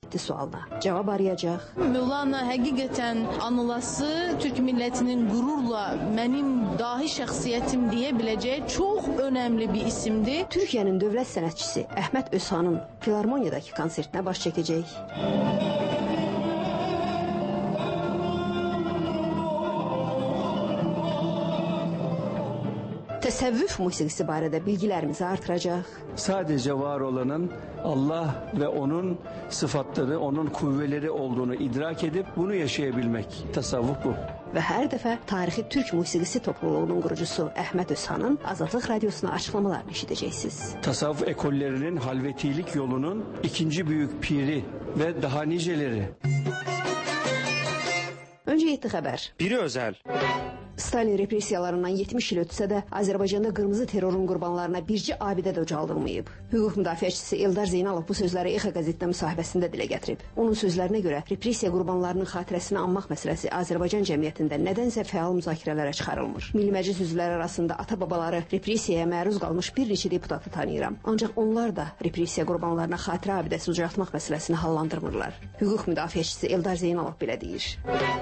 sualına cavab arayacaq. Mövlana həqiqətən anılası Türk millətinin qürurla mənim dahi şəxsiyyətim deyə biləcək çox önəmli bir isimdir. Türkiyənin dövlət sənətçisi Əhməd Özxanın Filarmoniyadakı konsertinə baş çəkəcək. Təsəvvüf musiqisi barədə bilgilərimizi artıracaq. Sadece var olanın Allah ve onun sıfatları, onun kuvveleri olduğunu idrak edip bunu yaşayabilmek. Tasavvuf bu. Və hər dəfə tarixi Türk musiqisi topluluğunun qurucusu Əhməd Özxanın Azadlıq Radiosuna açıqlamalarını eşidəcəksiniz. Tasavvuf ekollerinin halvetilik yolunun ikinci büyük piri ve daha niceleri. Öncə 7 xəbər. Biri özəl. Stalin repressiyalarından 70 il ötsə də Azərbaycanda qırmızı terrorun qurbanlarına bircə abidə də ucaldılmayıb. Hüquq müdafiəçisi Eldar Zeynalov bu sözləri EXA qəzetində müsahibəsində dilə gətirib. Onun sözlərinə görə repressiya qurbanlarının xatirəsini anmaq məsələsi Azərbaycan cəmiyyətində nədənsə fəal müzakirələrə çıxarılmır. Milli Məclis üzvləri arasında ata-babaları repressiyaya məruz qalmış bir neçə deputatı tanıyıram. Ancaq onlar da repressiya qurbanlarına xatirə abidəsi ucaltmaq məsələsini hallandırmırlar. Hüquq müdafiəçisi Eldar Zeynalov belə deyir.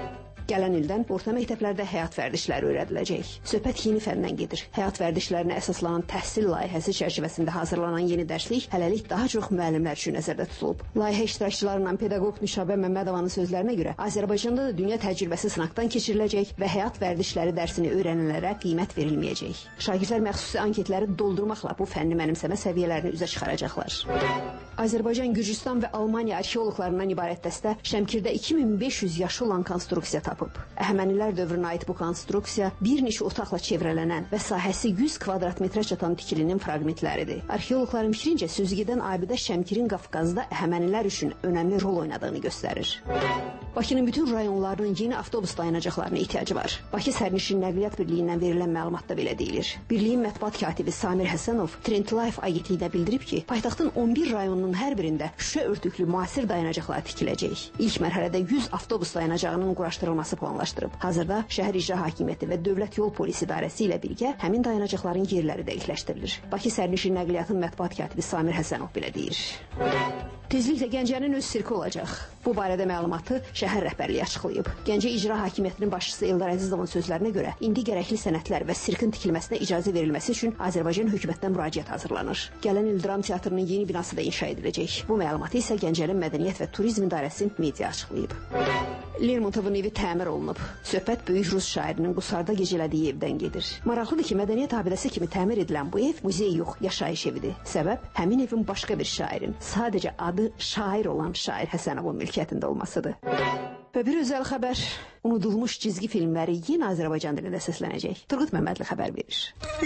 Gələn ildən orta məktəblərdə həyat vərdişləri öyrədiləcək. Söhbət yeni fəndən gedir. Həyat vərdişlərinə əsaslanan təhsil layihəsi çərçivəsində hazırlanan yeni dərslik hələlik daha çox müəllimlər üçün nəzərdə tutulub. Layihə iştirakçılarından pedaqoq Nüşabə Məmmədovanın sözlərinə görə Azərbaycanda da dünya təcrübəsi sınaqdan keçiriləcək və həyat vərdişləri dərsini öyrənənlərə qiymət verilməyəcək. Şagirdlər məxsusi anketləri doldurmaqla bu fənni mənimsəmə səviyyələrini üzə çıxaracaqlar. Azərbaycan, Gürcüstan və Almaniya arxeoloqlarından ibarət dəstə Şəmkirdə 2500 yaşı olan konstruksiya tapıb. Əhəmənilər dövrünə aid bu konstruksiya bir neçə otaqla çevrələnən və sahəsi 100 kvadrat metrə çatan tikilinin fraqmentləridir. Arxeoloqların fikrincə sözügedən abidə Şəmkirin Qafqazda Əhəmənilər üçün önəmli rol oynadığını göstərir. Bakının bütün rayonlarının yeni avtobus dayanacaqlarına ehtiyacı var. Bakı Sərnişin Nəqliyyat Birliyindən verilən məlumatda belə deyilir. Birliyin mətbuat katibi Samir Həsənov Trend Life agentliyinə bildirib ki, paytaxtın 11 rayonunun hər birində şüşə örtüklü müasir dayanacaqlar tikiləcək. İlk mərhələdə 100 avtobus dayanacağının quraşdırılması planlaşdırıb. Hazırda şəhər icra hakimiyyəti və Dövlət Yol Polisi İdarəsi ilə birgə həmin dayanacaqların yerləri dəqiqləşdirilir. Bakı Sərnişin Nəqliyyatın mətbuat katibi Samir Həsənov belə deyir. Tezliklə Gəncənin öz sirki olacaq. Bu barədə məlumatı şəhər rəhbərliyi açıqlayıb. Gəncə İcra Hakimiyyətinin başçısı Eldar Əzizovun sözlərinə görə indi gərəkli sənədlər və sirkin tikilməsinə icazə verilməsi üçün Azərbaycan hökumətindən müraciət hazırlanır. Gələn il Dram Teatrının yeni binası da inşa ediləcək. Bu məlumatı isə Gəncənin Mədəniyyət və Turizm İdarəsi media açıqlayıb. Lermontovun evi təmir olunub. Söhbət böyük rus şairinin Qusarda gecələdiyi evdən gedir. Maraqlıdır ki, mədəniyyət abidəsi kimi təmir edilən bu ev muzey yox, yaşayış evidir. Səbəb həmin evin başqa bir şairin, sadəcə adı şair olan Şair Həsənovun mülkiyyətində olmasıdır. Və bir özəl xəbər, unudulmuş cizgi filmləri yenə Azərbaycan dilində səslənəcək. Turgut Məmmədli xəbər verir.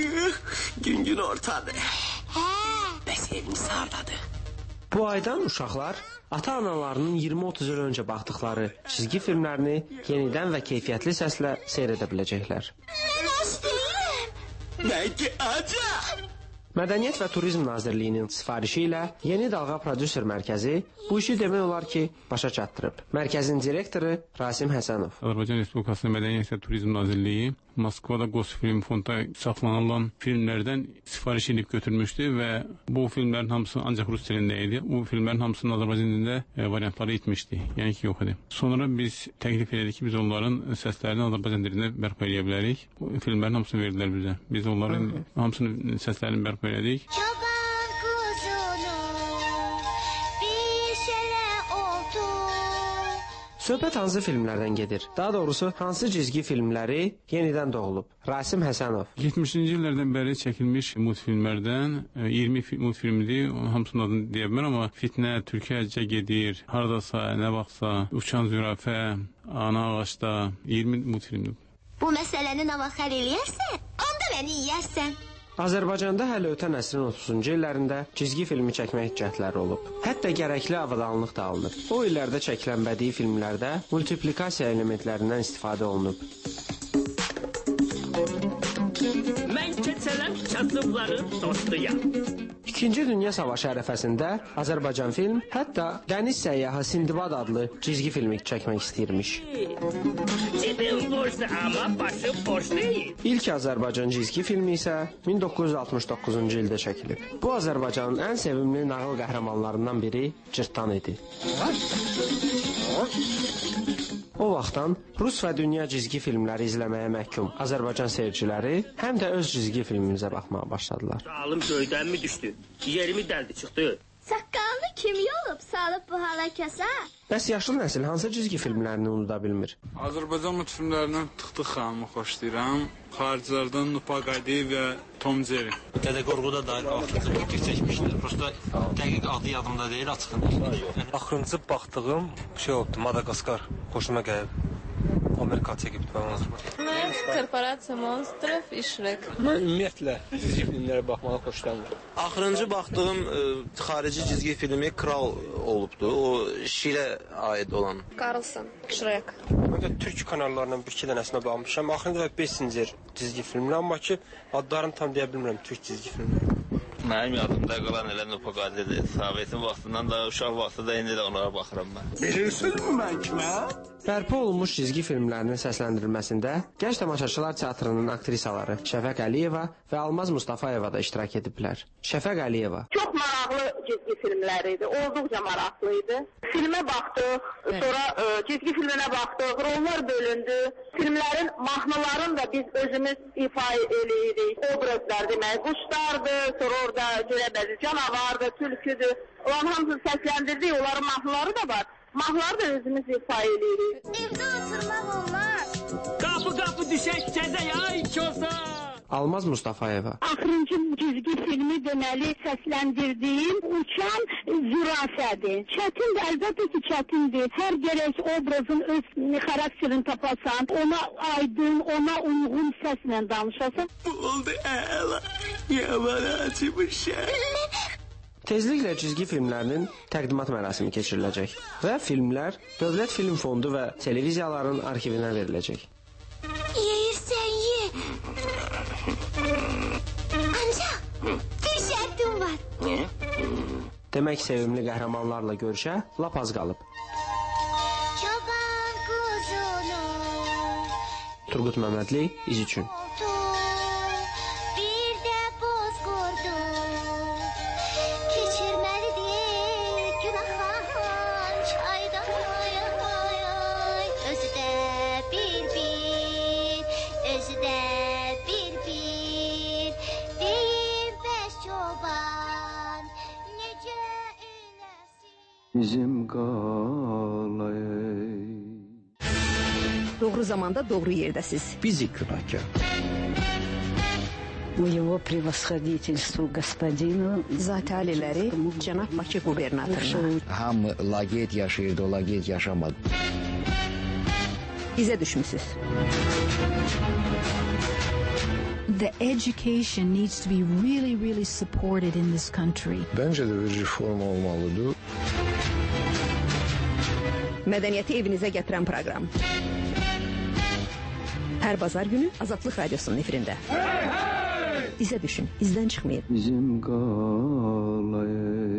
Gün ortadır. Bəs evimiz hardadır? Bu aydan uşaqlar ata-analarının 20-30 il öncə baxdıqları çizgi filmlərini yenidən və keyfiyyətli səslə seyr edə biləcəklər. Mən istəyirəm. Bəlkə acam. Mədəniyyət və Turizm Nazirliyinin sifarişi ilə Yeni Dalğa Prodüser Mərkəzi bu işi demək olar ki, başa çatdırıb. Mərkəzin direktoru Rasim Həsənov. Azərbaycan Respublikasının Mədəniyyət və Turizm Nazirliyi Moskvada Gosfilm Fondda saxlanılan filmlərdən sifariş edib götürmüşdü və bu filmlərin hamısı ancaq rus dilində idi. Bu filmlərin hamısının Azərbaycan dilində variantları etmişdi, yəni ki, yox idi. Sonra biz təklif elədik ki, biz onların səslərini Azərbaycan dilində bərpa edə bilərik. Bu filmlərin hamısını verdilər bizə. Biz onların hamısının səslərini bərpa elədik. Söhbət hansı filmlərdən gedir? Daha doğrusu, hansı cizgi filmləri yenidən doğulub? Rasim Həsənov. 70-ci illərdən bəri çəkilmiş multfilmlərdən 20 multfilmdir. Hamısının adını deyə bilməm, amma Fitnə, Türkiyəcə gedir, Hardasa, Nə vaxtsa, Uçan Zürafə, Ana ağaçda 20 multfilmdir. Bu məsələni nə vaxt həll eləyərsən, onda məni yeyərsən. Azərbaycanda hələ ötən əsrin 30-cu illərində cizgi filmi çəkmək cəhdləri olub. Hətta gərəkli avadanlıq da alınıb. O illərdə çəkilən bədii filmlərdə multiplikasiya elementlərindən istifadə olunub. Mən keçələm kasıbların dostuyam. İkinci Dünya Savaşı ərəfəsində Azərbaycan film hətta Dəniz Səyyahı Sindbad adlı cizgi filmi çəkmək istəyirmiş. Cebim boşdu ama başım boş değil. İlk Azərbaycan cizgi filmi isə 1969-cu ildə çəkilib. Bu Azərbaycanın ən sevimli nağıl qəhrəmanlarından biri Cırtdan idi. O vaxtdan Rus və dünya cizgi filmləri izləməyə məhkum Azərbaycan seyirciləri həm də öz cizgi filmimizə baxmağa başladılar. Alım göydən mi düşdü? Yerimi dəldi çıxdı. Saqqalını kim yolub salıb bu hala kəsə? Bəs yaşlı nəsil hansı cizgi filmlərini unuda bilmir? Azərbaycan multfilmlərindən Tıxtıq xanımı xoşlayıram. Xaricilərdən Nupaqaydi və Tom Jerry. Dədə Qorquda da axırıncı bir çəkmişlər. Prosta dəqiq adı yadımda deyil, açıqın. Axırıncı baxdığım şey oldu, Madagaskar. Xoşuma gəlib. Amerika çəkibdi mən onu. Mən Korporasiya Monstrov və Shrek. Mən ümumiyyətlə cizgi filmlərə baxmağı xoşlamıram. Axırıncı baxdığım xarici cizgi filmi Kral olubdu. O Şirə aid olan. Carlson, Shrek. Mən də türk kanallarından bir-iki dənəsinə baxmışam. Axırıncı və Bessinger cizgi filmləri, amma ki adlarını tam deyə bilmirəm türk cizgi filmləri. Mənim yadımda qalan elə Nupaqaydidir. Sovetin vaxtından da uşaq vaxtında indi də onlara baxıram mən. Bilirsinmi mən kimə? Bərpa olunmuş cizgi filmlərinin səsləndirilməsində gənc tamaşaçılar teatrının aktrisaları Şəfəq Əliyeva və Almaz Mustafayeva da iştirak ediblər. Şəfəq Əliyeva. Çox maraqlı cizgi filmləri idi, olduqca maraqlı idi. Filmə baxdıq, sonra cizgi filminə baxdıq, rollar bölündü. Filmlərin mahnılarını da biz özümüz ifa edirik. Obrazlar demək, quşlardı, sonra orada görəbəzi canavardı, tülküdür. Onların hamısını səsləndirdik, onların mahnıları da var. Mahnıları da özümüz ifa edirik. Evdə oturmaq olmaz. Qapı düşək gəzək ay çosa. Almaz Mustafayeva. Axırıncı cizgi filmi deməli səsləndirdiyim Uçan Zürafədir. Çətindir, əlbəttə ki çətindir. Hər gərək obrazın öz xarakterini tapasan, ona aydın, ona uyğun səslə danışasan. Bu oldu əla. Yaman acımışam. Tezliklə cizgi filmlərinin təqdimat mərasimi keçiriləcək və filmlər Dövlət Film Fondu və televiziyaların arxivinə veriləcək. Yeyirsən ye. Ancaq bir şərtim var. Demək sevimli qəhrəmanlarla görüşə lap az qalıb. Çoban quzunu Turqut Məmmədli, İz üçün. bir də boz qurdu. Keçirməlidir günahın çaydan ay ay ay. Özü də bir, özü də bir. Deyim bəs çoban necə eləsin? Bizim qalay. Doğru zamanda doğru yerdəsiz. Fizika. Его превосходительству господину Zati aliləri cənab Bakı qubernatoruna. Hamı laqeyd yaşayırdı, o laqeyd yaşamadı. İzə düşmüsüz. The education needs to be really supported in this country. Bence de bir reform olmalıdır. Mədəniyyəti evinizə gətirən proqram. Hər bazar günü Azadlıq Radiosunun efirində. İzə düşün, izdən çıxmayın. Bizim qalay.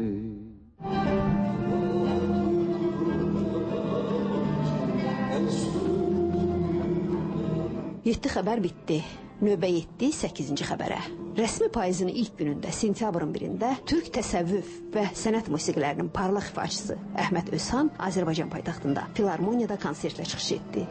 Yeddi xəbər bitdi. Növbə yetdi 8-ci xəbərə. Rəsmi payızın ilk günündə, sentyabrın 1-də Türk təsəvvüf və sənət musiqilərinin parlaq ifaçısı Əhməd Özhan Azərbaycan paytaxtında Filarmoniyada konsertlə çıxış etdi.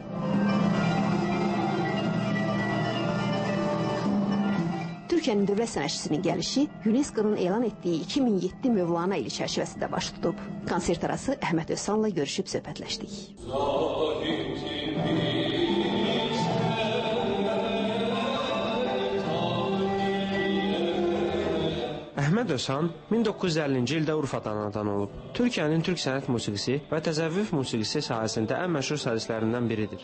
Türkiyənin dövlət sənətçisinin gəlişi UNESCO-nun elan etdiyi 2007 Mövlana ili çərçivəsində baş tutub. Konsert arası Əhməd Özhanla görüşüb söhbətləşdik. Əhməd Özhan 1950-ci ildə Urfadan anadan olub. Türkiyənin türk sənət musiqisi və təzəvvüf musiqisi sahəsində ən məşhur solistlərindən biridir.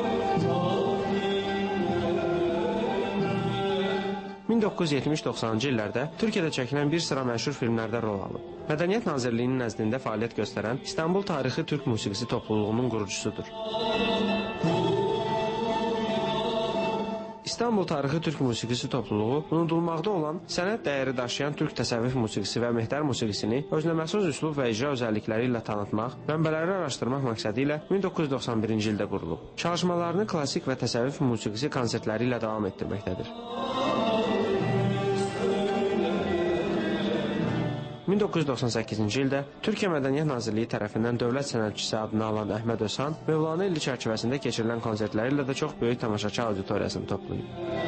1970-90-cı illərdə Türkiyədə çəkilən bir sıra məşhur filmlərdə rol alıb. Mədəniyyət Nazirliyinin nəzdində fəaliyyət göstərən İstanbul Tarixi Türk Musiqisi topluluğunun qurucusudur. İstanbul Tarixi Türk Musiqisi topluluğu unudulmaqda olan sənət dəyəri daşıyan türk təsəvvüf musiqisi və mehdər musiqisini özləməxsus üslub və icra özəllikləri ilə tanıtmaq, mənbələri araşdırmaq məqsədi ilə 1991-ci ildə qurulub. Çalışmalarını klassik və təsəvvüf musiqisi konsertləri ilə davam etdirməkdədir. 1998-ci ildə Türkiyə Mədəniyyət Nazirliyi tərəfindən dövlət sənətçisi adını alan Əhməd Özhan Mövlana ili çərçivəsində keçirilən konsertləri ilə də çox böyük tamaşaçı auditoriyasını toplayıb.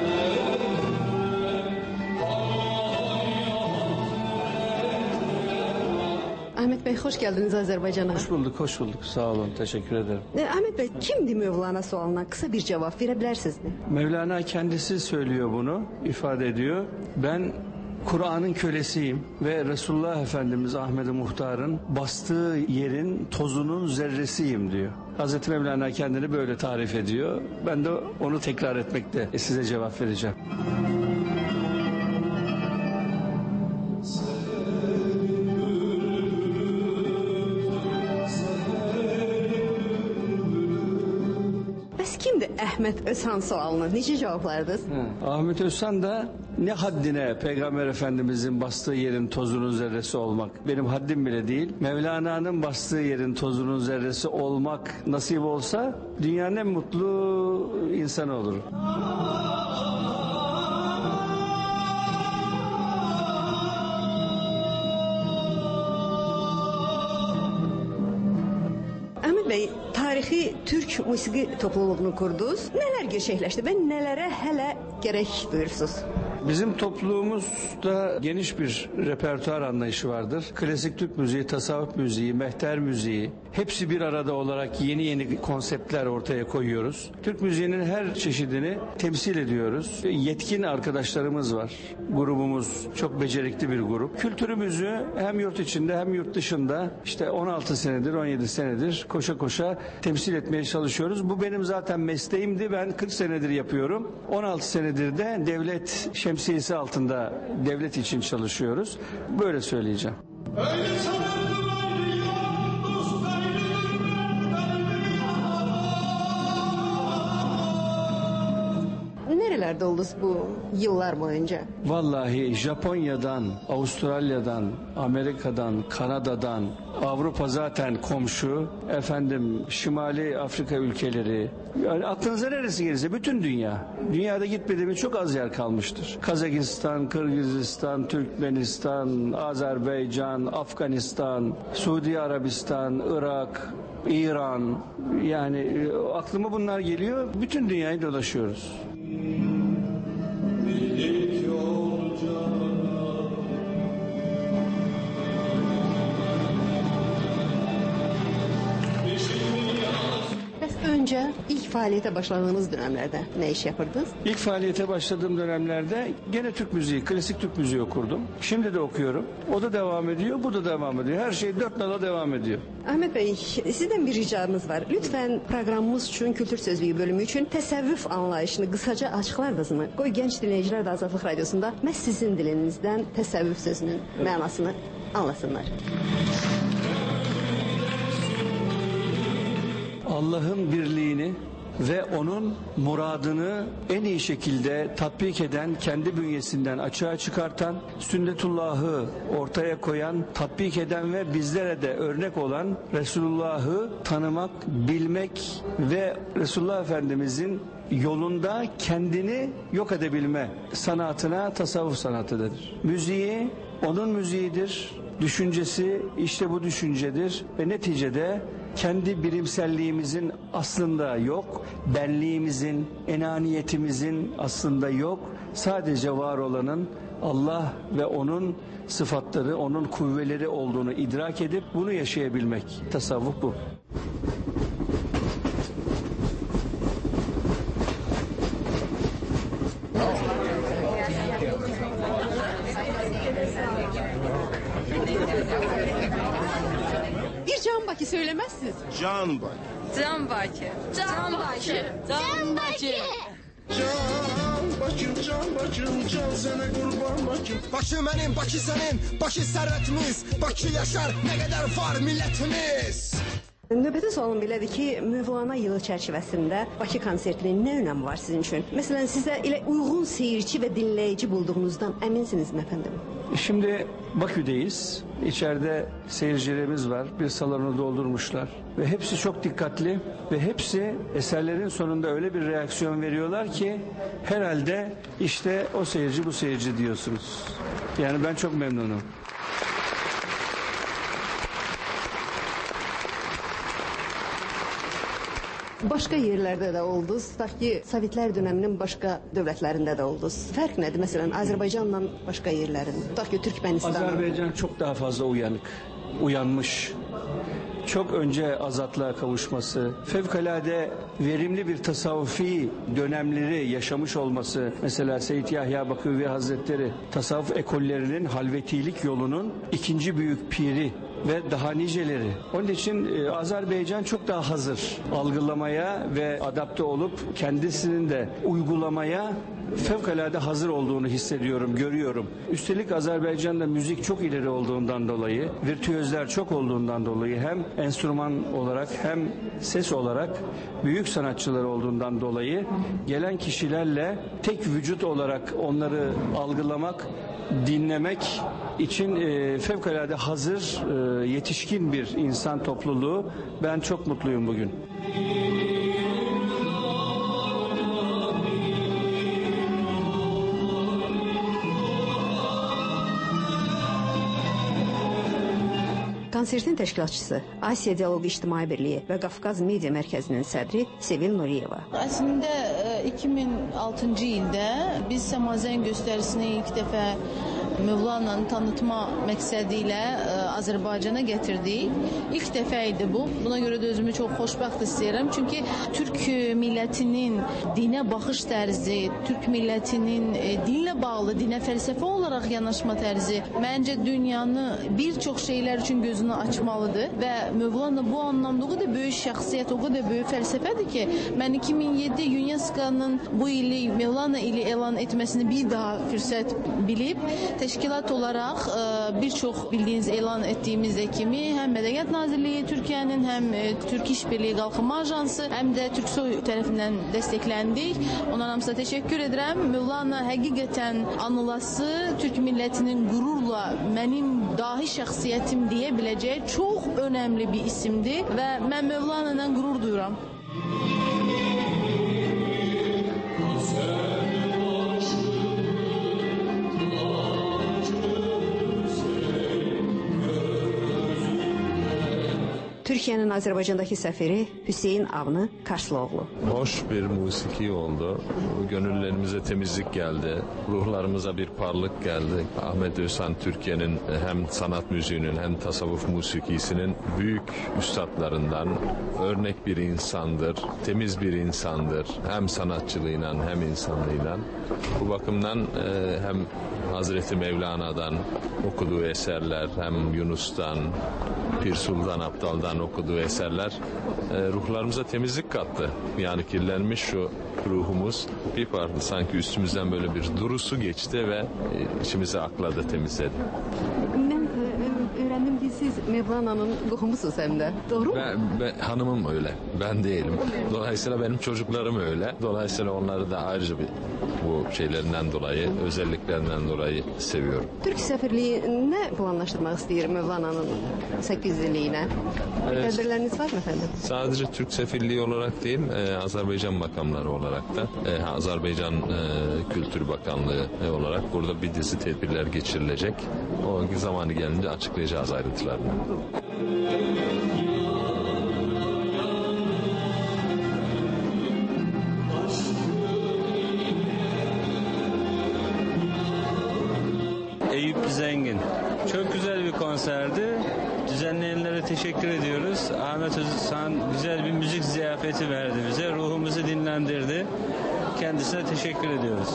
Ahmet Bey, hoş geldiniz Azerbaycan'a. Hoş bulduk, hoş bulduk. Sağ olun, teşekkür ederim. Ahmet Bey, kimdi Mevlana sualına? Kısa bir cevap verebilirsiniz mi? Mevlana kendisi söylüyor bunu, ifade ediyor. Ben Kur'an'ın kölesiyim ve Resulullah Efendimiz Ahmet-i Muhtar'ın bastığı yerin tozunun zerresiyim diyor. Hazreti Mevlana kendini böyle tarif ediyor. Ben de onu tekrar etmekte size cevap vereceğim. Kimdi Ahmet Özhan sualına? Necə cevaplardınız? Ahmet Özhan da ne haddine Peygamber Efendimizin bastığı yerin tozunun zerresi olmak. Benim haddim bile değil. Mevlana'nın bastığı yerin tozunun zerresi olmak nasip olsa dünyanın en mutlu insanı olur. Ahmet Bey, tarixi Türk musiqi topluluğunu kurdunuz. Neler gerçekleşti ve nelere hele gerek duyursunuz? Bizim topluluğumuzda geniş bir repertuar anlayışı vardır. Klasik Türk müziği, tasavvuf müziği, mehter müziği hepsi bir arada olarak yeni konseptler ortaya koyuyoruz. Türk müziğinin her çeşidini temsil ediyoruz. Yetkin arkadaşlarımız var. Grubumuz çok becerikli bir grup. Kültürümüzü hem yurt içinde hem yurt dışında işte 16 senedir, 17 senedir koşa koşa temsil etmeye çalışıyoruz. Bu benim zaten mesleğimdi. Ben 40 senedir yapıyorum. 16 senedir de devlet şemsiyesi altında devlet için çalışıyoruz. Böyle söyleyeceğim. Nerelerde oldunuz bu yıllar boyunca? Vallahi Japonya'dan, Avustralya'dan, Amerika'dan, Kanada'dan, Avrupa zaten komşu, Şimali Afrika ülkeleri, yani aklınıza neresi gelirse bütün dünya. Dünyada gitmediğimiz çok az yer kalmıştır. Kazakistan, Kırgızistan, Türkmenistan, Azerbaycan, Afganistan, Suudi Arabistan, Irak, İran, yani aklıma bunlar geliyor. Bütün dünyayı dolaşıyoruz. Önce ilk faaliyete başladığınız dönemlerde ne iş yapırdınız? İlk faaliyete başladığım dönemlerde gene Türk müziği, klasik Türk müziği okurdum. Şimdi de okuyorum. O da devam ediyor, bu da devam ediyor. Her şey dört nala devam ediyor. Ahmet Bey, sizden bir ricamız var. Lütfen programımız için, Kültür Sözlüğü bölümü için təsəvvüf anlayışını kısaca açıklardınız mı? Qoy genç dinleyiciler de Azadlıq Radyosunda məhz sizin dilinizden təsəvvüf sözünün mənasını anlasınlar. Allah'ın birliğini ve onun muradını en iyi şekilde tatbik eden, kendi bünyesinden açığa çıkartan, sünnetullahı ortaya koyan, tatbik eden ve bizlere de örnek olan Resulullah'ı tanımak, bilmek ve Resulullah Efendimizin yolunda kendini yok edebilme sanatına tasavvuf sanatı denir. Müziği onun müziğidir, düşüncesi işte bu düşüncedir ve neticede kendi birimselliğimizin aslında yok, benliğimizin, enaniyetimizin aslında yok. Sadece var olanın Allah ve onun sıfatları, onun kuvveleri olduğunu idrak edip bunu yaşayabilmek. Tasavvuf bu. Bir Can Baki söylemezsiniz. Can Baki. Can Baki. Can Baki. Can Baki. Can Bakım, can sana kurban Bakım. Bakı benim, Bakı senin, Bakı servetimiz, Bakı yaşar, ne kadar var milletimiz. Növbəti sualım belədir ki, Mövlana yılı çərçivəsində Bakı konsertinin nə önəmi var sizin üçün? Məsələn, sizə elə uyğun seyirci ve dinleyici bulduğunuzdan eminsiniz mi efendim? Şimdi Bakü'deyiz. İçeride seyircilerimiz var. Bir salonu doldurmuşlar. Ve hepsi çok dikkatli. Ve hepsi eserlerin sonunda öyle bir reaksiyon veriyorlar ki herhalde işte o seyirci bu seyirci diyorsunuz. Yani ben çok memnunum. Başka yerlerde de oldunuz. Tutaq ki, Sovetlər döneminin başka dövlətlərində de oldunuz. Fərq nədir? Məsələn, Azərbaycanla başka yerlerin. Tutaq ki, Türkmenistan. Azerbaycan çok daha fazla uyanmış. Çok önce azatlığa kavuşması, fevkalade verimli bir tasavvufi dönemleri yaşamış olması, mesela Seyyid Yahya Baküvi Hazretleri tasavvuf ekollerinin halvetilik yolunun ikinci büyük piri ve daha niceleri. Onun için Azerbaycan çok daha hazır algılamaya ve adapte olup kendisinin de uygulamaya fevkalade hazır olduğunu hissediyorum, görüyorum. Üstelik Azerbaycan'da müzik çok ileri olduğundan dolayı, virtüözler çok olduğundan dolayı hem enstrüman olarak hem ses olarak büyük sanatçılar olduğundan dolayı gelen kişilerle tek vücut olarak onları algılamak, dinlemek için fevkalade hazır, yetişkin bir insan topluluğu. Ben çok mutluyum bugün. Konsertin təşkilatçısı Asiya Dialoqu İctimai Birliyi və Qafqaz Media Mərkəzinin sədri Sevil Nuriyeva. Əslində 2006-cı ildə biz Semazen göstərisini ilk dəfə Mövlana'nı tanıtma məqsədi ilə Azərbaycana gətirdik. İlk dəfə idi bu. Buna görə də özümü çox xoşbəxt istəyirəm. Çünki Türk millətinin dinə baxış tərzi, Türk millətinin dinlə bağlı, dinə fəlsəfə olaraq yanaşma tərzi məncə dünyanı bir çox şeylər üçün gözünü açmalıdır və Mövlana bu anlamda o qədər böyük şəxsiyyət, o qədər böyük fəlsəfədir ki, mən 2007 UNESCO'nun bu ili Mövlana ili elan etməsini bir daha fürsət bilib təşkilat olaraq bir çox bildiyiniz elan etdiyimizdə kimi həm Mədəniyyət Nazirliyi Türkiyənin, həm Türk İş Birliyi Qalxınma Ajansı, həm də Türksoy tərəfindən dəstəkləndik. Onlara hamısına təşəkkür edirəm. Mövlana həqiqətən anılası, Türk millətinin qürurla mənim dahi şəxsiyyətim deyə biləcək çox önəmli bir isimdir və mən Mövlana ilə qürur duyuram. Türkiye'nin Azerbaycan'daki seferi Hüseyin Avni Karslıoğlu. Hoş bir musiki oldu. Gönüllerimize temizlik geldi. Ruhlarımıza bir parlık geldi. Ahmet Özhan Türkiye'nin hem sanat müziğinin hem tasavvuf musikisinin büyük üstadlarından, örnek bir insandır, temiz bir insandır. Hem sanatçılığıyla hem insanlığıyla. Bu bakımdan hem Hazreti Mevlana'dan okuduğu eserler, hem Yunus'tan, Pir Sultan Abdal'dan okuduğu eserler ruhlarımıza temizlik kattı. Yani kirlenmiş şu ruhumuz bir parça sanki üstümüzden böyle bir durusu geçti ve içimizi akladı, temizledi. Ben öğrendim ki siz Mevlana'nın qohumusunuz hem de. Doğru mu? Ben hanımım öyle. Ben değilim. Dolayısıyla benim çocuklarım öyle. Dolayısıyla onları da ayrıca bu şeylerinden dolayı, özelliklerinden dolayı seviyorum. Türk Səfirliyi ne planlaşdırmaq istəyir Mevlana'nın 800'liyine? Tədbirləriniz var mı efendim? Sadece Türk Səfirliyi olarak değil, Azerbaycan makamları olarak da, Azerbaycan Kültür Bakanlığı olarak burada bir dizi tedbirler geçirilecek. O zamanı gelince açıklayacağız ayrıntılarını. Eyüp Zengin. Çok güzel bir konserdi. Düzenleyenlere teşekkür ediyoruz. Ahmet Özhan güzel bir müzik ziyafeti verdi bize. Ruhumuzu dinlendirdi. Kendisine teşekkür ediyoruz.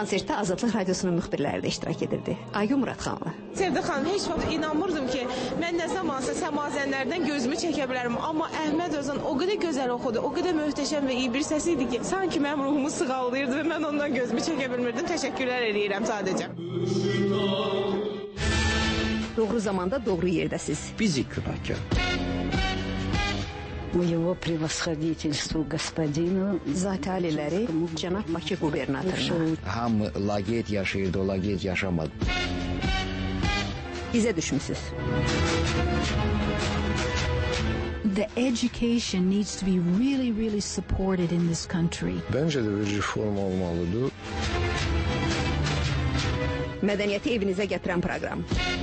Konsertdə Azadlıq Radiosunun müxbirləri də iştirak edirdi. Aygün Muradxanlı. Sevda xanım, heç vaxt inanmırdım ki, mən nə zamansa səmazənlərdən gözümü çəkə bilərəm. Amma Əhməd Özən o qədər gözəl oxudu, o qədər möhtəşəm və iyi bir səs idi ki, sanki mənim ruhumu sığallayırdı və mən ondan gözümü çəkə bilmirdim. Təşəkkürlər edirəm sadəcə. Doğru zamanda, doğru yerdəsiz. Bizi günahkar. Моего превосходительству господину Zati aliləri cənab Bakı qubernatoruna. Hamı laqeyd yaşayırdı, o laqeyd yaşamadı. Bizə düşmüsüz. The education needs to be really, really supported in this country. Bence de bir reform olmalıdır. Mədəniyyəti evinizə gətirən proqram.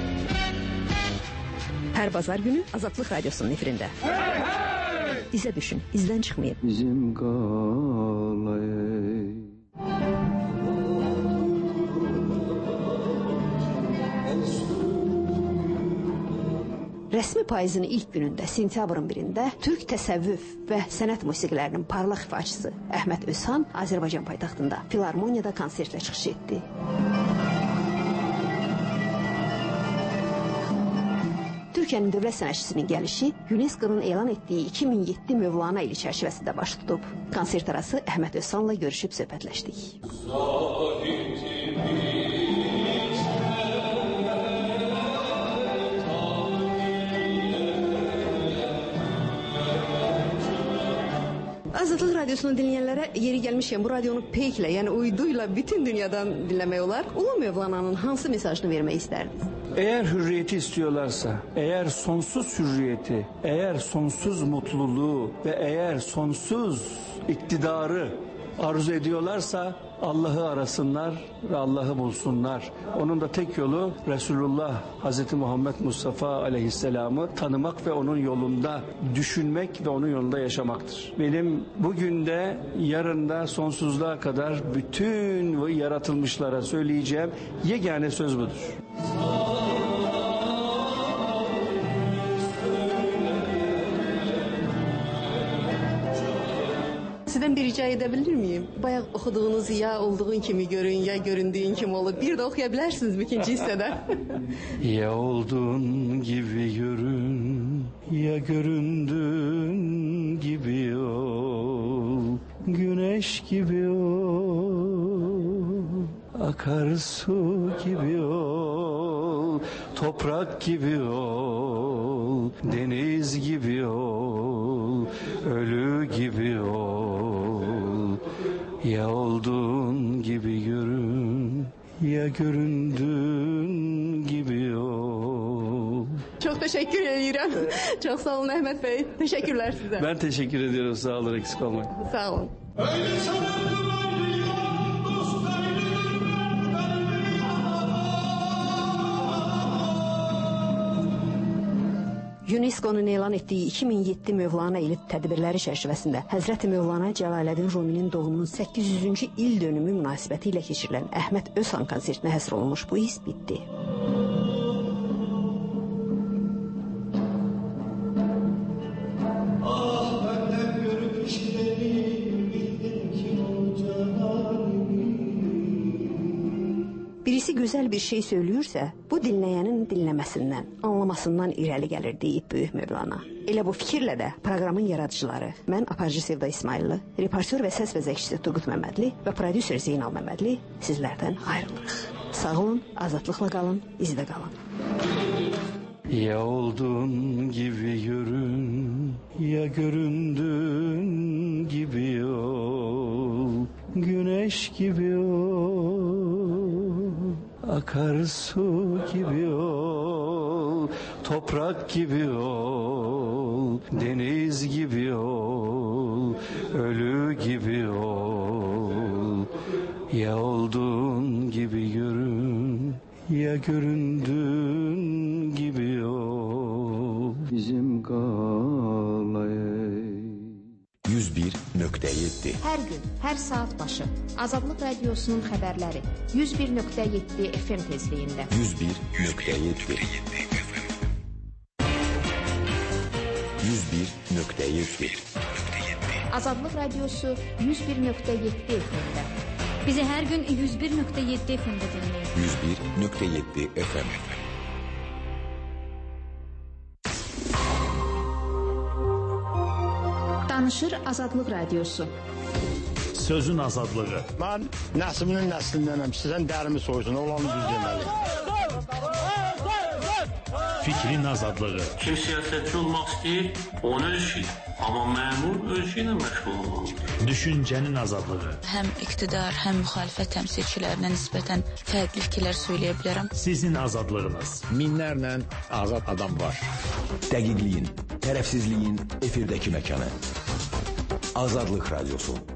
Hər bazar günü Azadlıq Radiosunun efirində. Bizə düşün, izdən çıxmayın. Bizim qalayı. Rəsmi payızın ilk günündə, sentyabrın 1-də Türk təsəvvüf və sənət musiqilərinin parlaq ifaçısı Əhməd Özhan Azərbaycan paytaxtında Filarmoniyada konsertlə çıxış etdi. Türkiyənin dövlət sənətçisinin gəlişi UNESCO-nun elan etdiyi 2007 Mövlana ili çərçivəsində baş tutub. Konsert arası Əhməd Özhanla görüşüb söhbətləşdik. Azadlıq Radiosunun dinləyənlərə yeri gəlmişkən bu radionu peyklə, yəni uyduyla bütün dünyadan dinləmək olar. Ulu Mövlana'nın hansı mesajını vermək istərdiniz? Eğer hürriyeti istiyorlarsa, eğer sonsuz hürriyeti, eğer sonsuz mutluluğu ve eğer sonsuz iktidarı arzu ediyorlarsa Allah'ı arasınlar ve Allah'ı bulsunlar. Onun da tek yolu Resulullah Hazreti Muhammed Mustafa Aleyhisselam'ı tanımak ve onun yolunda düşünmek ve onun yolunda yaşamaktır. Benim bugün de yarın da sonsuzluğa kadar bütün yaratılmışlara söyleyeceğim yegane söz budur. Sizdən bir rica edə bilir miyim? Bayaq oxuduğunuz ya olduğun kimi görün, ya göründüyün kimi olur. Bir də oxuya bilərsiniz ikinci hissədə. Ya olduğun gibi görün, ya göründüğün gibi ol, güneş gibi ol, akarsu gibi ol, toprak gibi ol, deniz gibi ol, ölü gibi ol. Ya olduğun gibi görün, ya göründüğün gibi ol. Çox təşəkkür edirəm. Çox sağ olun Əhməd bəy. Təşəkkürlər sizə. Ben teşekkür ediyorum. Sağ olun, eksik olmayın. Sağ olun. UNESCO-nun elan etdiyi 2007 Mövlana ili tədbirləri çərçivəsində Həzrəti Mövlana Cəlaləddin Ruminin doğumunun 800-cü il dönümü münasibəti ilə keçirilən Əhməd Özhan konsertinə həsr olunmuş bu his bitdi. Birisi gözəl bir şey söylüyorsa, bu dinləyənin dinləməsindən, anlamasından irəli gəlir deyib Böyük Mövlana. Elə bu fikirlə də proqramın yaradıcıları, mən aparıcı Sevda İsmailli, reportör və səs vəzəkçisi Turqut Məmmədli və prodüser Zeynal Məmmədli sizlərdən ayrılırıq. Sağ olun, azadlıqla qalın, izdə qalın. Ya olduğun gibi görün, ya göründüğün gibi ol, güneş gibi ol, akarsu gibi ol, toprak gibi ol, deniz gibi ol, ölü gibi ol. Ya olduğun gibi görün, ya göründüğün gibi ol. Bizim qalayı. 101.7 Hər gün, hər saat başı Azadlıq Radiosunun xəbərləri 101.7 FM tezliyində 101.7 101.7 Azadlıq Radiosu 101.7 FM-də Bizi hər gün 101.7 FM-də dinləyin. 101.7 FM. Danışır Azadlıq Radiosu. Sözün azadlığı. Mən nəslinin nəslindənəm. Sizən dərimi soysun, olanı düz deməli. Fikrin azadlığı. Kim siyasətçi olmaq istəyir, onu öz işi. Amma məmur öz işi ilə məşğul olmalıdır. Düşüncənin azadlığı. Həm iqtidar, həm müxalifət təmsilçilərinə nisbətən fərqli fikirlər söyləyə bilərəm. Sizin azadlığınız. Minlərlə azad adam var. Dəqiqliyin, tərəfsizliyin efirdəki məkanı. Azadlıq Radiosu.